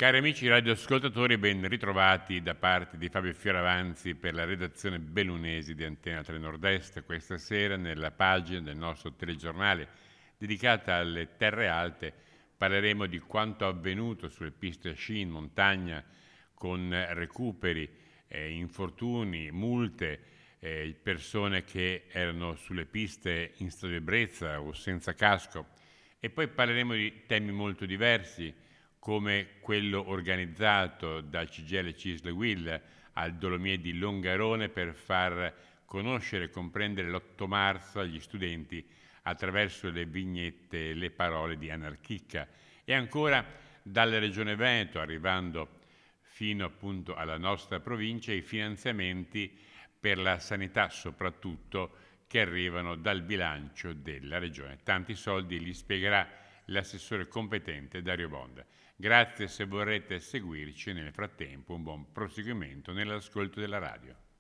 Cari amici radioascoltatori, ben ritrovati da parte di Fabio Fioravanzi per la redazione bellunesi di Antena 3 Nord-Est. Questa sera nella pagina del nostro telegiornale dedicata alle terre alte parleremo di quanto avvenuto sulle piste a sci in montagna con recuperi, infortuni, multe, persone che erano sulle piste in stato di ebbrezza o senza casco. E poi parleremo di temi molto diversi come quello organizzato da CGIL Cisle Will al Dolomie di Longarone per far conoscere e comprendere l'8 marzo agli studenti attraverso le vignette e le parole di Anarchicca. E ancora dalla Regione Veneto, arrivando fino appunto alla nostra provincia, i finanziamenti per la sanità soprattutto che arrivano dal bilancio della Regione. Tanti soldi li spiegherà l'assessore competente Dario Bonda. Grazie se vorrete seguirci. Nel frattempo un buon proseguimento nell'ascolto della radio.